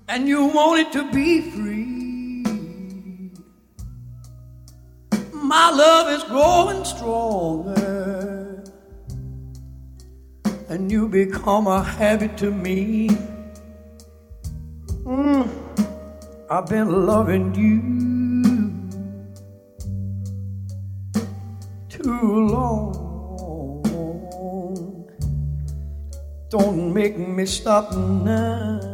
and you want it to be free. My love is growing stronger, and you become a habit to me. I've been loving you too long. Don't make me stop now.